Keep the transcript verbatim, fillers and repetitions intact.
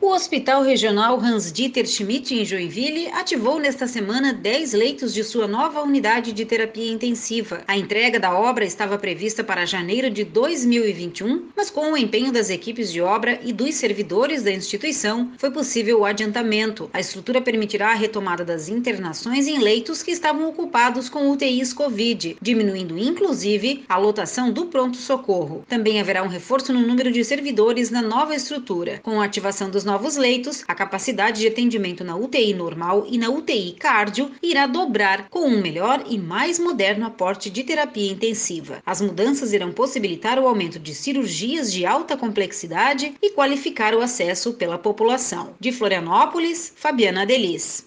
O Hospital Regional Hans-Dieter Schmidt, em Joinville, ativou nesta semana dez leitos de sua nova unidade de terapia intensiva. A entrega da obra estava prevista para janeiro de dois mil e vinte e um, mas com o empenho das equipes de obra e dos servidores da instituição, foi possível o adiantamento. A estrutura permitirá a retomada das internações em leitos que estavam ocupados com U T Is Covid, diminuindo inclusive a lotação do pronto-socorro. Também haverá um reforço no número de servidores na nova estrutura. Com a ativação dos novos leitos, a capacidade de atendimento na U T I normal e na U T I cardio irá dobrar, com um melhor e mais moderno aporte de terapia intensiva. As mudanças irão possibilitar o aumento de cirurgias de alta complexidade e qualificar o acesso pela população. De Florianópolis, Fabiana Delis.